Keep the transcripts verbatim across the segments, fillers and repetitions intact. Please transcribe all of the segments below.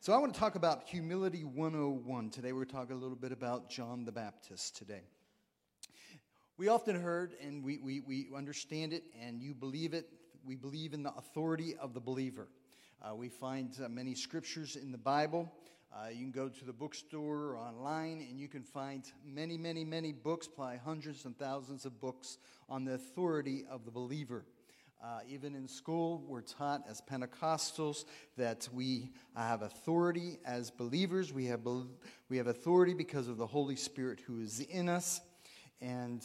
So I want to talk about Humility one oh one. Today we're talking a little bit about John the Baptist today. We often heard, and we, we, we understand it, and you believe it, we believe in the authority of the believer. Uh, we find uh, many scriptures in the Bible. Uh, you can go to the bookstore or online, and you can find many, many, many books, probably hundreds and thousands of books on the authority of the believer. Uh, even in school, we're taught as Pentecostals that we have authority as believers. We have be- we have authority because of the Holy Spirit who is in us. And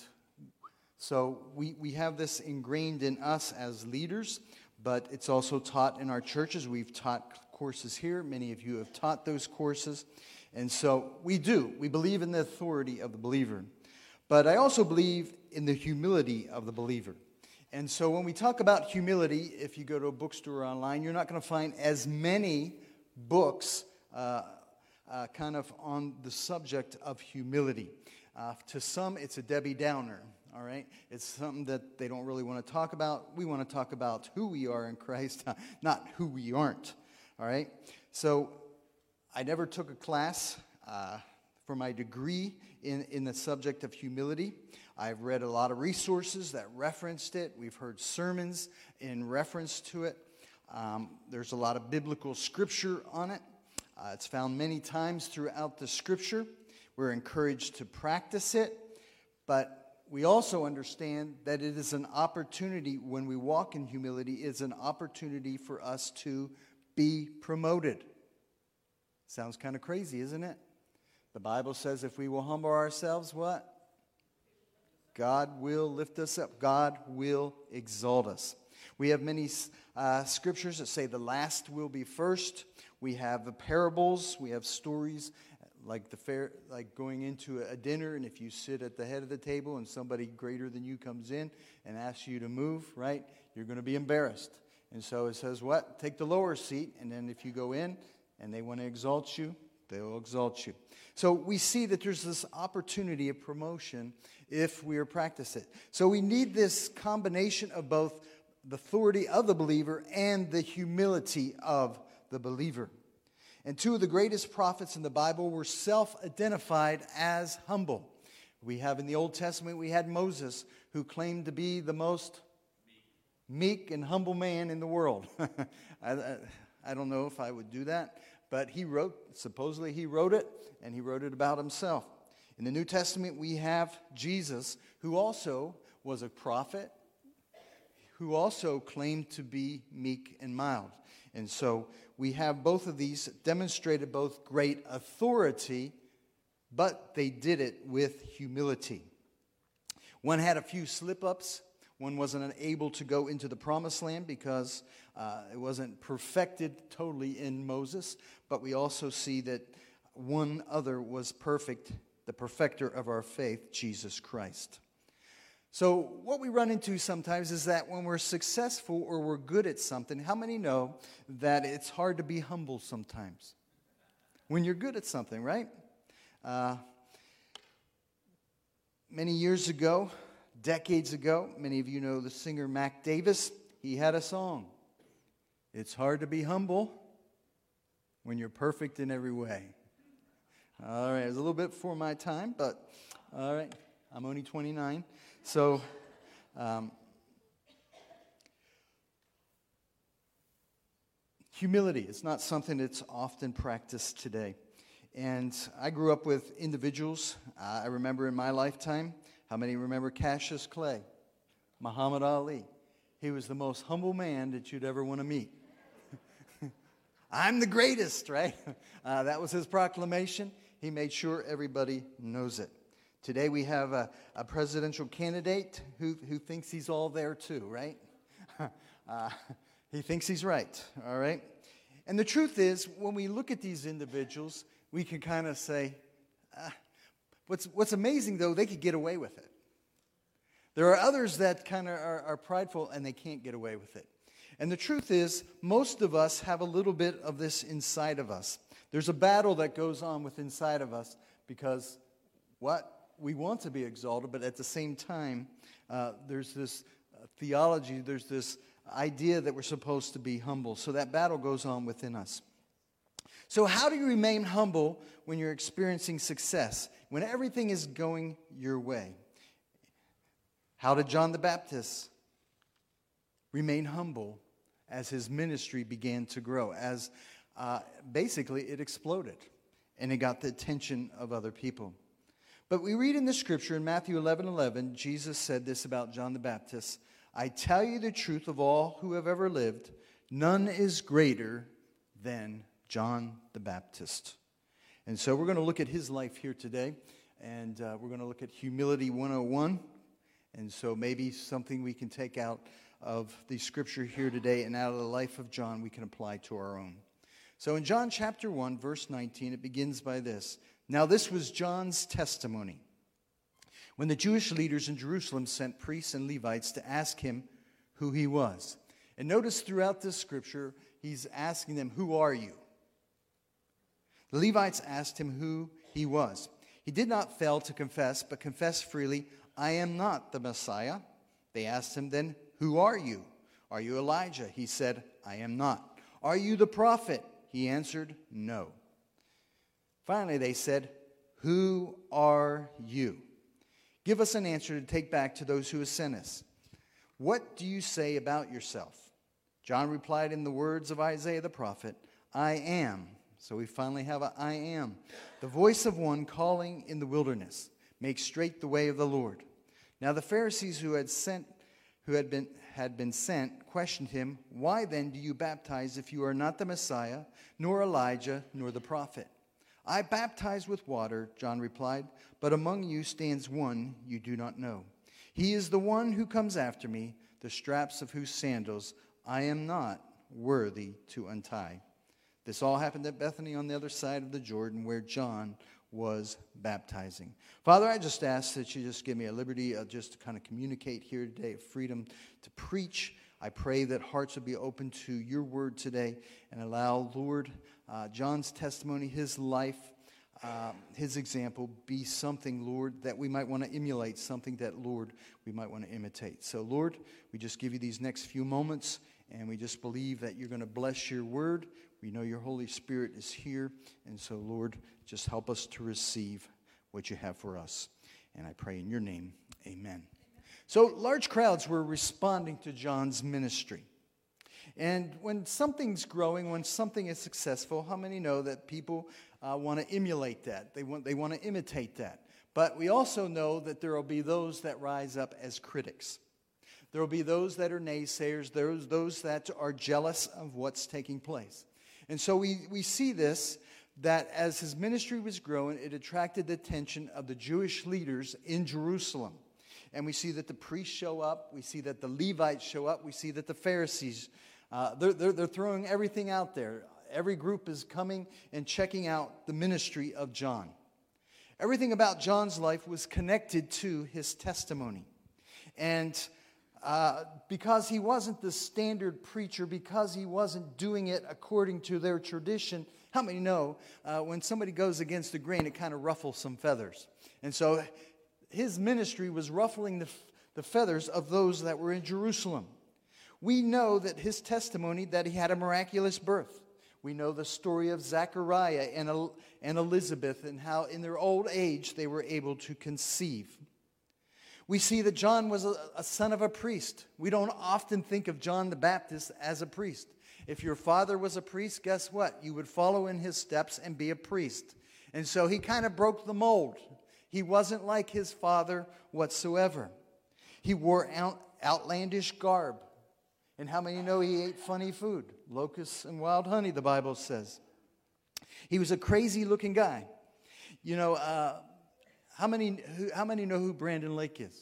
so we, we have this ingrained in us as leaders, but it's also taught in our churches. We've taught courses here. Many of you have taught those courses. And so we do. We believe in the authority of the believer. But I also believe in the humility of the believer. And so when we talk about humility, if you go to a bookstore or online, you're not going to find as many books uh, uh, kind of on the subject of humility. Uh, to some, it's a Debbie Downer, all right? It's something that they don't really want to talk about. We want to talk about who we are in Christ, not who we aren't, all right? So I never took a class uh, for my degree in, in the subject of humility. I've read a lot of resources that referenced it. We've heard sermons in reference to it. Um, there's a lot of biblical scripture on it. Uh, it's found many times throughout the scripture. We're encouraged to practice it, but we also understand that it is an opportunity when we walk in humility, it's an opportunity for us to be promoted. Sounds kind of crazy, isn't it? The Bible says if we will humble ourselves, what? God will lift us up. God will exalt us. We have many uh, scriptures that say the last will be first. We have the parables. We have stories like the fair, like going into a dinner, and if you sit at the head of the table and somebody greater than you comes in and asks you to move, right, you're going to be embarrassed. And so it says what? Take the lower seat, and then if you go in and they want to exalt you, they will exalt you. So we see that there's this opportunity of promotion if we are practice it. So we need this combination of both the authority of the believer and the humility of the believer. And two of the greatest prophets in the Bible were self-identified as humble. We have in the Old Testament, we had Moses, who claimed to be the most meek and humble man in the world. I, I, I don't know if I would do that. But he wrote, supposedly he wrote it, and he wrote it about himself. In the New Testament, we have Jesus, who also was a prophet, who also claimed to be meek and mild. And so we have both of these demonstrated both great authority, but they did it with humility. One had a few slip-ups. One wasn't able to go into the promised land because uh, it wasn't perfected totally in Moses. But we also see that one other was perfect, the perfecter of our faith, Jesus Christ. So what we run into sometimes is that when we're successful or we're good at something, how many know that it's hard to be humble sometimes? When you're good at something, right? Uh, many years ago, decades ago, many of you know the singer Mac Davis. He had a song. It's hard to be humble when you're perfect in every way. All right, it was a little bit before my time, but all right, I'm only twenty-nine. So, um, humility is not something that's often practiced today. And I grew up with individuals, uh, I remember in my lifetime. How many remember Cassius Clay? Muhammad Ali. He was the most humble man that you'd ever want to meet. I'm the greatest, right? Uh, that was his proclamation. He made sure everybody knows it. Today we have a, a presidential candidate who, who thinks he's all there too, right? uh, he thinks he's right, all right? And the truth is, when we look at these individuals, we can kind of say, uh, what's, what's amazing, though, they could get away with it. There are others that kind of are, are prideful and they can't get away with it. And the truth is, most of us have a little bit of this inside of us. There's a battle that goes on with inside of us because what? We want to be exalted, but at the same time, uh, there's this uh, theology, there's this idea that we're supposed to be humble. So that battle goes on within us. So how do you remain humble when you're experiencing success, when everything is going your way? How did John the Baptist remain humble as his ministry began to grow, as uh, basically it exploded and it got the attention of other people? But we read in the scripture in Matthew eleven eleven, Jesus said this about John the Baptist: I tell you the truth, of all who have ever lived, none is greater than John the Baptist. And so we're going to look at his life here today, and uh, we're going to look at Humility one oh one. And so maybe something we can take out of the scripture here today and out of the life of John we can apply to our own. So in John chapter one, verse nineteen, it begins by this: Now this was John's testimony, when the Jewish leaders in Jerusalem sent priests and Levites to ask him who he was. And notice throughout this scripture, he's asking them, who are you? The Levites asked him who he was. He did not fail to confess, but confessed freely, I am not the Messiah. They asked him then, who are you? Are you Elijah? He said, I am not. Are you the prophet? He answered, no. Finally, they said, who are you? Give us an answer to take back to those who have sent us. What do you say about yourself? John replied in the words of Isaiah the prophet, I am. So we finally have a I am. The voice of one calling in the wilderness, make straight the way of the Lord. Now the Pharisees who had sent, who had been had been sent, questioned him, why then do you baptize if you are not the Messiah, nor Elijah, nor the prophet? I baptize with water, John replied, but among you stands one you do not know. He is the one who comes after me, the straps of whose sandals I am not worthy to untie. This all happened at Bethany on the other side of the Jordan, where John was baptizing. Father, I just ask that you just give me a liberty uh, just to kind of communicate here today, freedom to preach. I pray that hearts would be open to your word today and allow, Lord, uh, John's testimony, his life, uh, his example be something, Lord, that we might want to emulate, something that, Lord, we might want to imitate. So, Lord, we just give you these next few moments, and we just believe that you're going to bless your word. We know your Holy Spirit is here, and so, Lord, just help us to receive what you have for us. And I pray in your name, amen. So large crowds were responding to John's ministry. And when something's growing, when something is successful, how many know that people uh, want to emulate that? They want, they want to imitate that. But we also know that there will be those that rise up as critics. There will be those that are naysayers, those, those that are jealous of what's taking place. And so we, we see this, that as his ministry was growing, it attracted the attention of the Jewish leaders in Jerusalem. And we see that the priests show up. We see that the Levites show up. We see that the Pharisees, uh, they're, they're, they're throwing everything out there. Every group is coming and checking out the ministry of John. Everything about John's life was connected to his testimony. And uh, because he wasn't the standard preacher, because he wasn't doing it according to their tradition, how many know uh, when somebody goes against the grain, it kind of ruffles some feathers? And so his ministry was ruffling the, the feathers of those that were in Jerusalem. We know that his testimony, that he had a miraculous birth. We know the story of Zechariah and, and Elizabeth and how in their old age they were able to conceive. We see that John was a, a son of a priest. We don't often think of John the Baptist as a priest. If your father was a priest, guess what? You would follow in his steps and be a priest. And so he kind of broke the mold. He wasn't like his father whatsoever. He wore out, outlandish garb. And how many know he ate funny food? Locusts and wild honey, the Bible says. He was a crazy-looking guy. You know, uh, how many who, how many know who Brandon Lake is?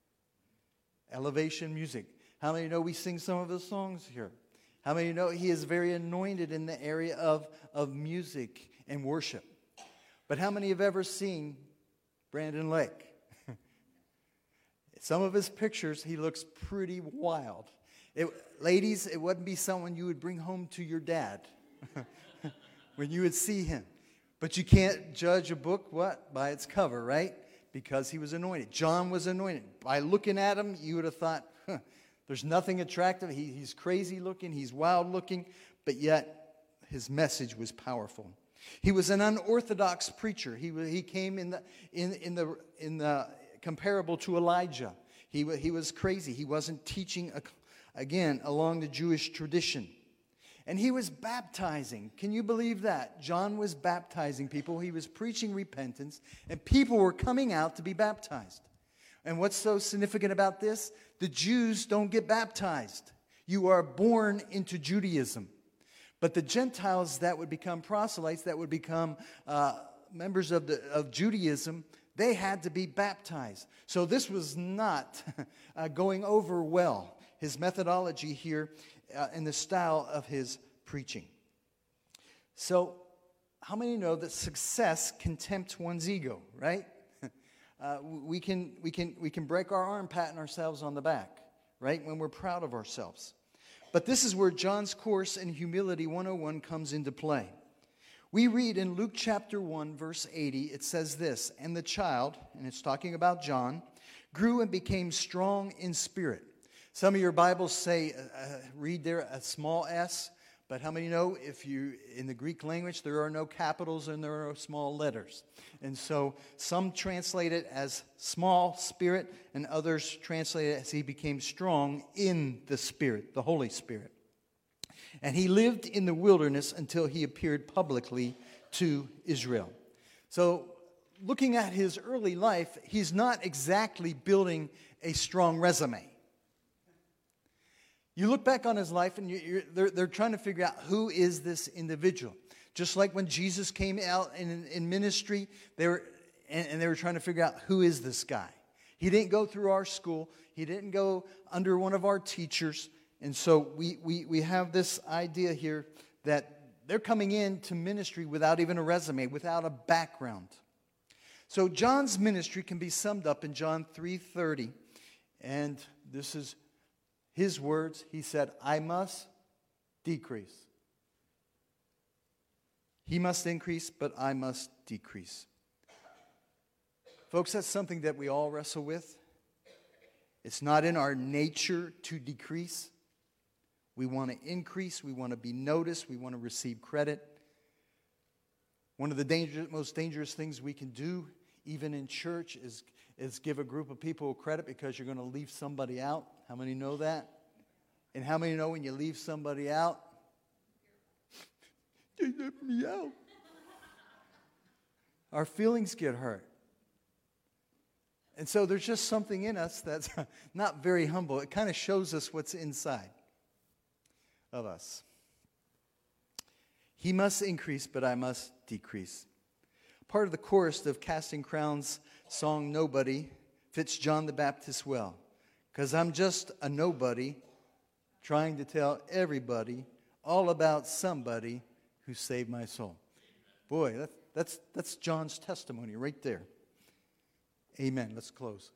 Elevation Music. How many know we sing some of his songs here? How many know he is very anointed in the area of, of music and worship? But how many have ever seen Brandon Lake? Some of his pictures, he looks pretty wild. It, ladies, it wouldn't be someone you would bring home to your dad when you would see him. But you can't judge a book, what? By its cover, right? Because he was anointed. John was anointed. By looking at him, you would have thought, huh, there's nothing attractive. He, he's crazy looking. He's wild looking. But yet, his message was powerful. He was an unorthodox preacher. He, he came in the, in, in the, in the comparable to Elijah. He, he was crazy. He wasn't teaching, again, along the Jewish tradition. And he was baptizing. Can you believe that? John was baptizing people. He was preaching repentance, and people were coming out to be baptized. And what's so significant about this? The Jews don't get baptized. You are born into Judaism. But the Gentiles that would become proselytes, that would become uh, members of, the, of Judaism, they had to be baptized. So this was not uh, going over well, his methodology here uh, and the style of his preaching. So how many know that success can tempt one's ego, right? Uh, we can we can we can break our arm patting ourselves on the back, right, when we're proud of ourselves. But this is where John's course in Humility one oh one comes into play. We read in Luke chapter one, verse eighty, it says this, "And the child," and it's talking about John, "grew and became strong in spirit." Some of your Bibles say, uh, read there a small s, but how many know if you, in the Greek language, there are no capitals and there are no small letters. And so some translate it as small spirit, and others translate it as he became strong in the Spirit, the Holy Spirit. And he lived in the wilderness until he appeared publicly to Israel. So looking at his early life, he's not exactly building a strong resume. You look back on his life, and you, you're, they're, they're trying to figure out who is this individual. Just like when Jesus came out in, in ministry, they were, and, and they were trying to figure out who is this guy. He didn't go through our school. He didn't go under one of our teachers. And so we, we, we have this idea here that they're coming into ministry without even a resume, without a background. So John's ministry can be summed up in John three thirty. And this is his words. He said, "I must decrease. He must increase, but I must decrease." Folks, that's something that we all wrestle with. It's not in our nature to decrease. We want to increase. We want to be noticed. We want to receive credit. One of the danger, most dangerous things we can do, even in church, is, is give a group of people credit because you're going to leave somebody out. How many know that? And how many know when you leave somebody out? They left me out. Our feelings get hurt. And so there's just something in us that's not very humble. It kind of shows us what's inside of us. He must increase, but I must decrease. Part of the chorus of Casting Crowns' song, "Nobody," fits John the Baptist well. Because I'm just a nobody trying to tell everybody all about somebody who saved my soul. Boy, that, that's, that's John's testimony right there. Amen. Let's close.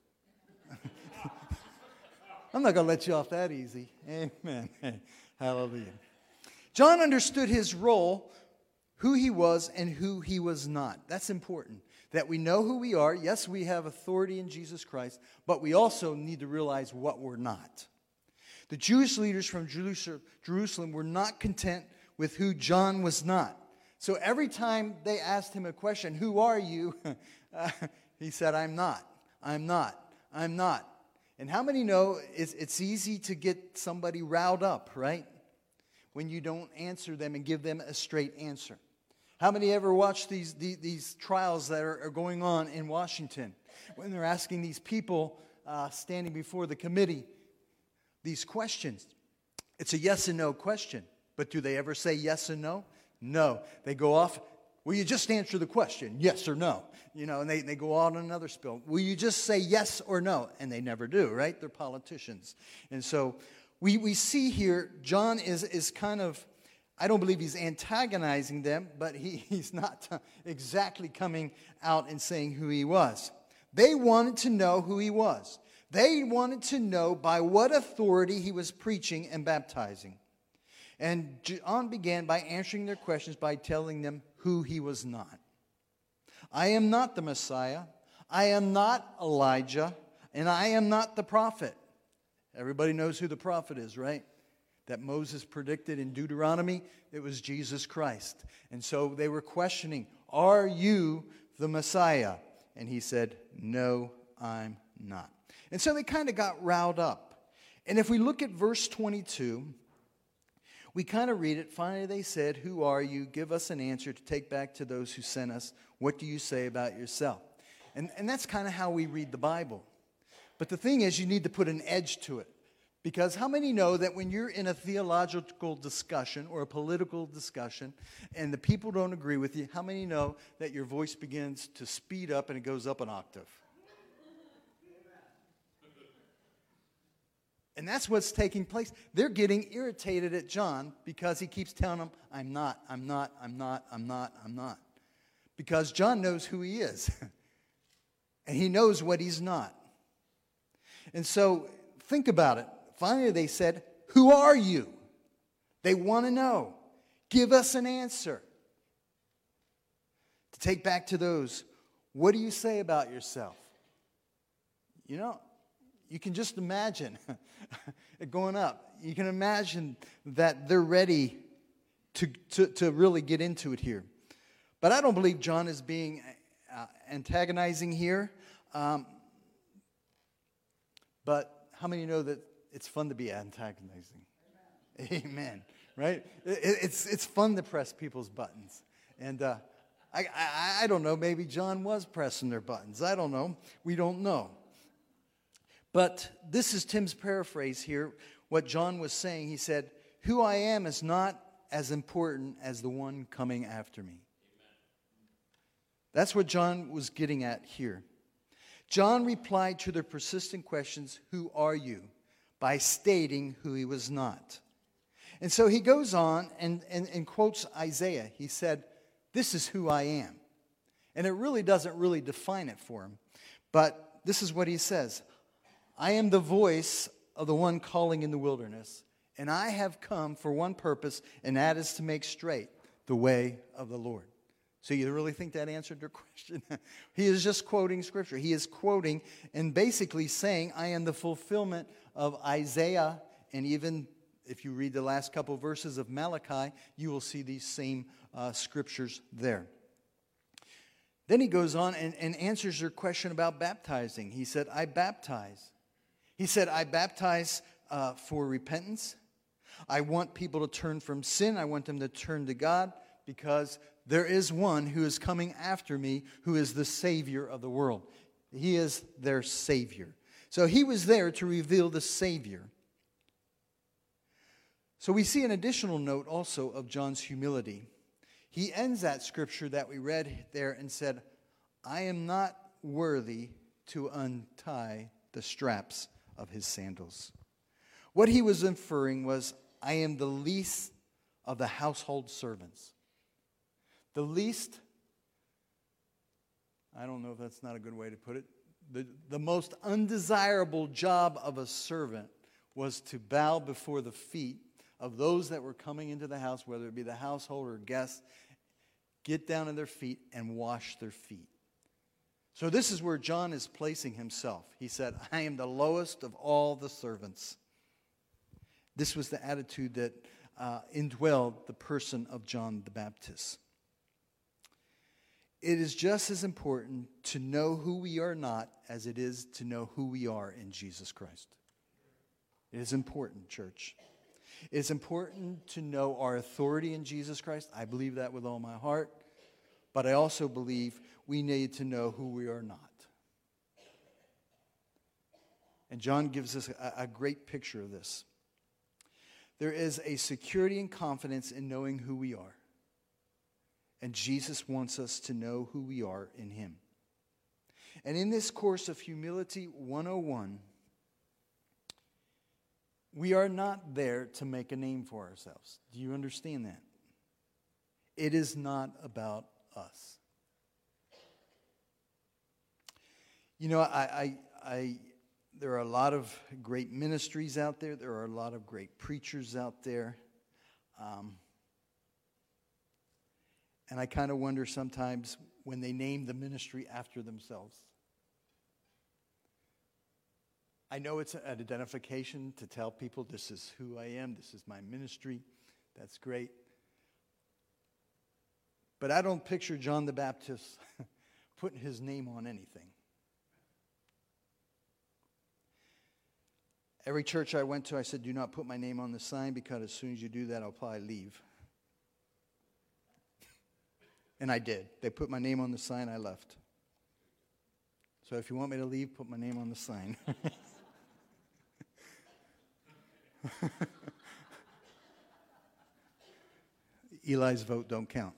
I'm not going to let you off that easy. Amen. Hallelujah. John understood his role, who he was and who he was not. That's important. That we know who we are. Yes, we have authority in Jesus Christ, but we also need to realize what we're not. The Jewish leaders from Jerusalem were not content with who John was not. So every time they asked him a question, "Who are you?" uh, he said, "I'm not. I'm not. I'm not." And how many know it's, it's easy to get somebody riled up, right? When you don't answer them and give them a straight answer. How many ever watch these, these, these trials that are, are going on in Washington? When they're asking these people uh, standing before the committee these questions. It's a yes and no question. But do they ever say yes and no? No. They go off. "Will you just answer the question, yes or no?" You know, and they, they go on another spill. "Will you just say yes or no?" And they never do, right? They're politicians. And so we, we see here, John is, is kind of, I don't believe he's antagonizing them, but he, he's not exactly coming out and saying who he was. They wanted to know who he was. They wanted to know by what authority he was preaching and baptizing. And John began by answering their questions by telling them who he was not. "I am not the Messiah. I am not Elijah. And I am not the prophet." Everybody knows who the prophet is, right? that Moses predicted in Deuteronomy? It was Jesus Christ. And so they were questioning, are you the Messiah? And he said, no, I'm not. And so they kind of got riled up. And if we look at verse twenty-two, we kind of read it. Finally they said, who are you? Give us an answer to take back to those who sent us. What do you say about yourself? And, and that's kind of how we read the Bible. But the thing is, you need to put an edge to it. Because how many know that when you're in a theological discussion or a political discussion and the people don't agree with you, how many know that your voice begins to speed up and it goes up an octave? And that's what's taking place. They're getting irritated at John because he keeps telling them, I'm not, I'm not, I'm not, I'm not, I'm not. Because John knows who he is. And he knows what he's not. And so think about it. Finally they said, who are you? They want to know. Give us an answer. To take back to those, what do you say about yourself? You know, you can just imagine it going up. You can imagine that they're ready to, to, to really get into it here. But I don't believe John is being uh, antagonizing here. Um, but how many know that it's fun to be antagonizing? Amen. Amen. Right? It, it's, it's fun to press people's buttons. And uh, I, I, I don't know, maybe John was pressing their buttons. I don't know. We don't know. But this is Tim's paraphrase here. What John was saying, he said, who I am is not as important as the one coming after me. Amen. That's what John was getting at here. John replied to their persistent questions, who are you? By stating who he was not. And so he goes on and, and, and quotes Isaiah. He said, this is who I am. And it really doesn't really define it for him. But this is what he says. I am the voice of the one calling in the wilderness, and I have come for one purpose, and that is to make straight the way of the Lord. So you really think that answered their question? He is just quoting Scripture. He is quoting and basically saying, I am the fulfillment of Isaiah, and even if you read the last couple of verses of Malachi, you will see these same uh, Scriptures there. Then he goes on and, and answers your question about baptizing. He said, I baptize. He said, I baptize uh, for repentance. I want people to turn from sin. I want them to turn to God because there is one who is coming after me who is the Savior of the world. He is their Savior. So he was there to reveal the Savior. So we see an additional note also of John's humility. He ends that scripture that we read there and said, I am not worthy to untie the straps of his sandals. What he was inferring was, I am the least of the household servants. The least, I don't know if that's not a good way to put it, the, the most undesirable job of a servant was to bow before the feet of those that were coming into the house, whether it be the household or guests, get down on their feet and wash their feet. So this is where John is placing himself. He said, I am the lowest of all the servants. This was the attitude that uh, indwelled the person of John the Baptist. It is just as important to know who we are not as it is to know who we are in Jesus Christ. It is important, church. It is important to know our authority in Jesus Christ. I believe that with all my heart. But I also believe we need to know who we are not. And John gives us a, a great picture of this. There is a security and confidence in knowing who we are. And Jesus wants us to know who we are in him. And in this course of Humility one oh one, we are not there to make a name for ourselves. Do you understand that? It is not about us. You know, I, I, I, there are a lot of great ministries out there. There are a lot of great preachers out there. Um, and I kind of wonder sometimes when they name the ministry after themselves. I know it's an identification to tell people this is who I am, this is my ministry. That's great. But I don't picture John the Baptist putting his name on anything. Every church I went to, I said, do not put my name on the sign, because as soon as you do that, I'll probably leave. And I did. They put my name on the sign, I left. So if you want me to leave, put my name on the sign. Eli's vote don't count.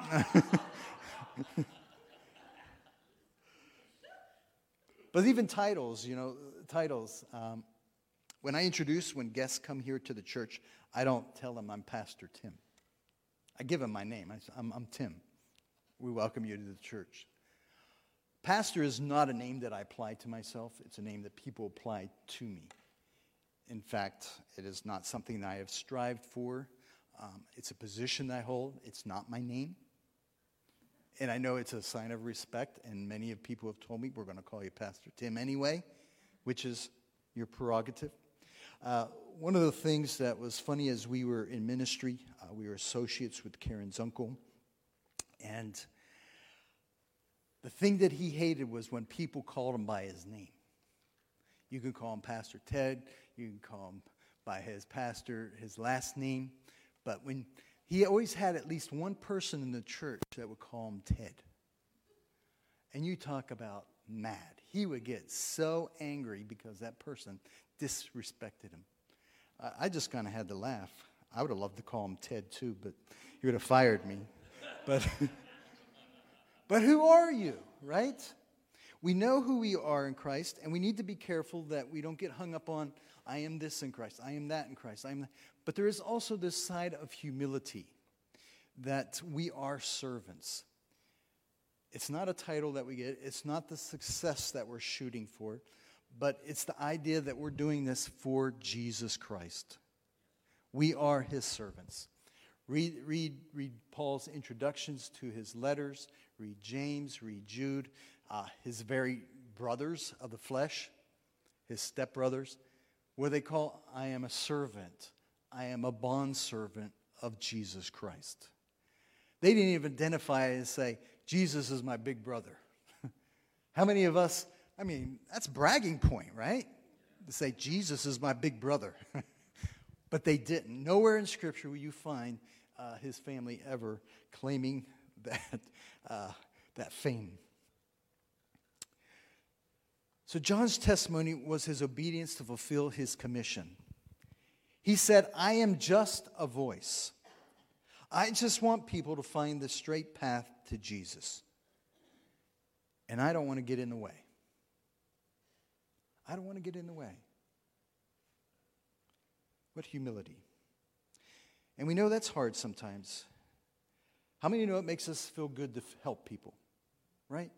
But even titles, you know, titles. Um, when I introduce, when guests come here to the church, I don't tell them I'm Pastor Tim. I give them my name. I say, I'm, I'm Tim. We welcome you to the church. Pastor is not a name that I apply to myself. It's a name that people apply to me. In fact, it is not something that I have strived for. Um, it's a position I hold. It's not my name. And I know it's a sign of respect, and many of people have told me, we're going to call you Pastor Tim anyway, which is your prerogative. Uh, one of the things that was funny as we were in ministry, uh, we were associates with Karen's uncle, and the thing that he hated was when people called him by his name. You can call him Pastor Ted, you can call him by his pastor, his last name, but when he always had at least one person in the church that would call him Ted. And you talk about mad. He would get so angry because that person disrespected him. Uh, I just kind of had to laugh. I would have loved to call him Ted too, but he would have fired me. But, but who are you, right? We know who we are in Christ, and we need to be careful that we don't get hung up on, I am this in Christ, I am that in Christ. I am that. But there is also this side of humility, that we are servants. It's not a title that we get. It's not the success that we're shooting for, but it's the idea that we're doing this for Jesus Christ. We are his servants. Read, read, read Paul's introductions to his letters. Read James, read Jude, uh, his very brothers of the flesh, his stepbrothers, where they call, I am a servant. I am a bondservant of Jesus Christ. They didn't even identify and say, Jesus is my big brother. How many of us, I mean, that's a bragging point, right? To say, Jesus is my big brother. But they didn't. Nowhere in Scripture will you find uh, his family ever claiming that, uh, that fame. So John's testimony was his obedience to fulfill his commission. He said, I am just a voice. I just want people to find the straight path to Jesus. And I don't want to get in the way. I don't want to get in the way. What humility. And we know that's hard sometimes. How many know it makes us feel good to help people? Right?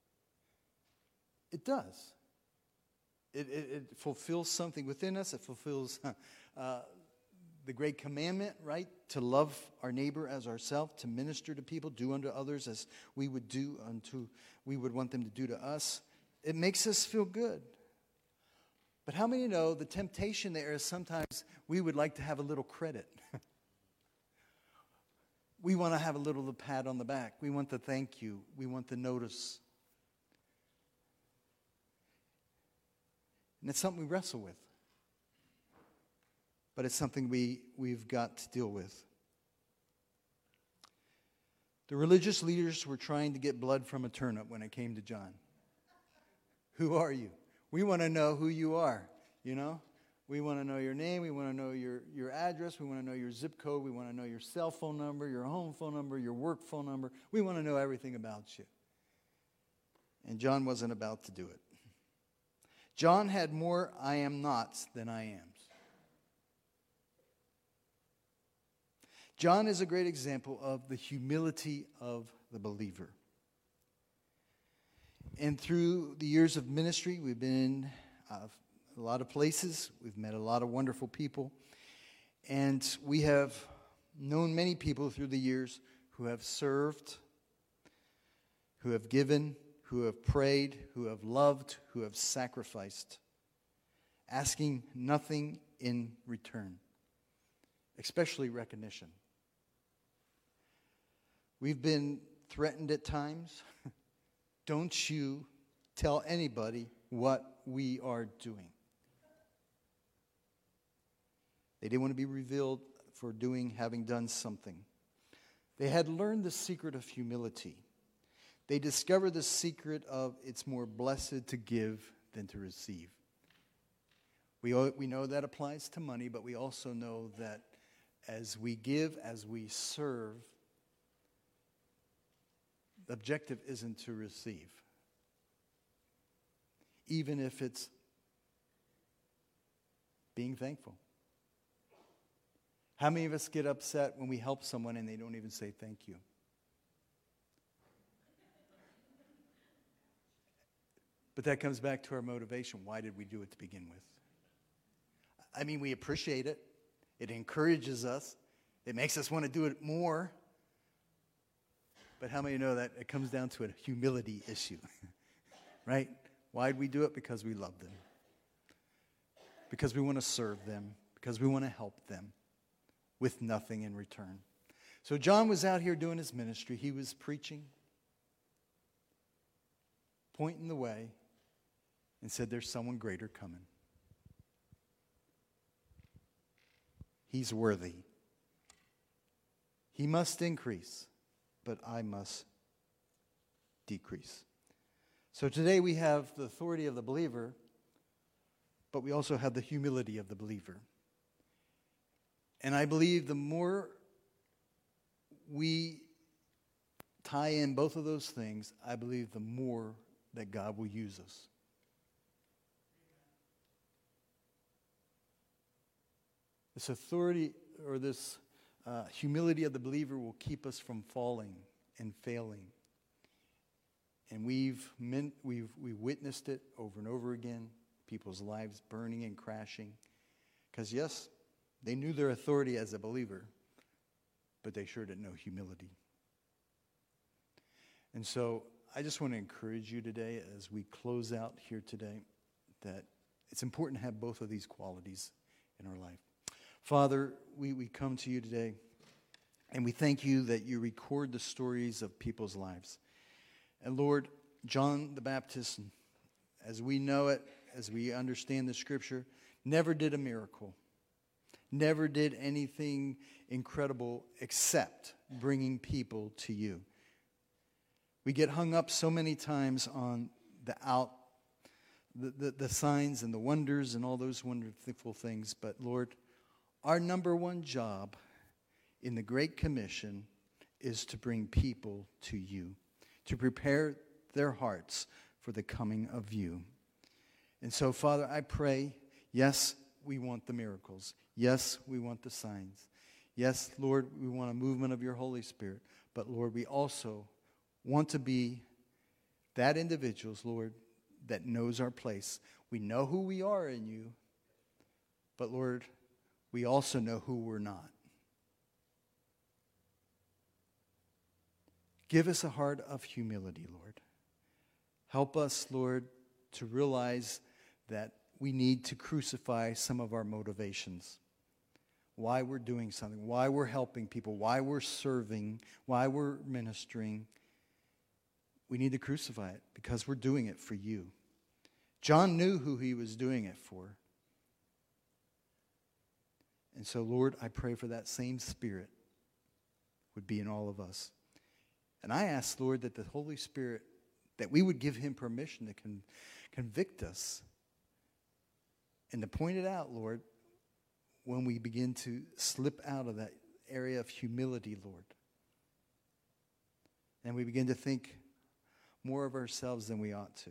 It does. It, it, it fulfills something within us. It fulfills uh, the great commandment, right? To love our neighbor as ourselves, to minister to people, do unto others as we would do unto, we would want them to do to us. It makes us feel good. But how many know the temptation there is sometimes we would like to have a little credit. We want to have a little pat on the back. We want the thank you. We want the notice. And it's something we wrestle with. But it's something we, we've got to deal with. The religious leaders were trying to get blood from a turnip when it came to John. Who are you? We want to know who you are, you know? We want to know your name. We want to know your, your address. We want to know your zip code. We want to know your cell phone number, your home phone number, your work phone number. We want to know everything about you. And John wasn't about to do it. John had more I am nots than I ams. John is a great example of the humility of the believer. And through the years of ministry, we've been in uh, a lot of places. We've met a lot of wonderful people. And we have known many people through the years who have served, who have given, who have prayed, who have loved, who have sacrificed asking nothing in return, especially recognition. We've been threatened at times. Don't you tell anybody what we are doing. They didn't want to be revealed for doing, having done something. They had learned the secret of humility. They discovered the secret of it's more blessed to give than to receive. We, we know that applies to money, but we also know that as we give, as we serve, the objective isn't to receive. Even if it's being thankful. How many of us get upset when we help someone and they don't even say thank you? But that comes back to our motivation. Why did we do it to begin with? I mean, we appreciate it. It encourages us. It makes us want to do it more. But how many know that it comes down to a humility issue? Right? Why did we do it? Because we love them. Because we want to serve them. Because we want to help them with nothing in return. So John was out here doing his ministry. He was preaching, pointing the way, and said there's someone greater coming. He's worthy. He must increase, but I must decrease. So today we have the authority of the believer, but we also have the humility of the believer. And I believe the more we tie in both of those things, I believe the more that God will use us. This authority or this uh, humility of the believer will keep us from falling and failing. And we've meant, we've we witnessed it over and over again, people's lives burning and crashing. Because yes, they knew their authority as a believer, but they sure didn't know humility. And so I just want to encourage you today as we close out here today that it's important to have both of these qualities in our life. Father, we, we come to you today and we thank you that you record the stories of people's lives. And Lord, John the Baptist, as we know it, as we understand the scripture, never did a miracle. Never did anything incredible except bringing people to you. We get hung up so many times on the out, the, the, the signs and the wonders and all those wonderful things. But Lord, our number one job in the Great Commission is to bring people to you, to prepare their hearts for the coming of you. And so, Father, I pray, yes, we want the miracles. Yes, we want the signs. Yes, Lord, we want a movement of your Holy Spirit. But, Lord, we also want to be that individuals, Lord, that knows our place. We know who we are in you. But, Lord, we also know who we're not. Give us a heart of humility, Lord. Help us, Lord, to realize that we need to crucify some of our motivations. Why we're doing something, why we're helping people, why we're serving, why we're ministering. We need to crucify it because we're doing it for you. John knew who he was doing it for. And so, Lord, I pray for that same spirit would be in all of us. And I ask, Lord, that the Holy Spirit, that we would give him permission to con- convict us and to point it out, Lord, when we begin to slip out of that area of humility, Lord. And we begin to think more of ourselves than we ought to.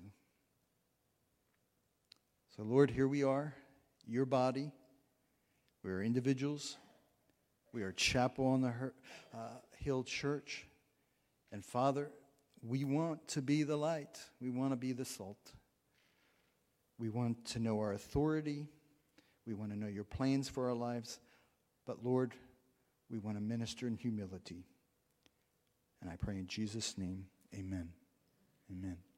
So, Lord, here we are, your body. We are individuals. We are Chapel on the uh, Hill Church. And, Father, we want to be the light. We want to be the salt. We want to know our authority. We want to know your plans for our lives. But, Lord, we want to minister in humility. And I pray in Jesus' name, amen. Amen.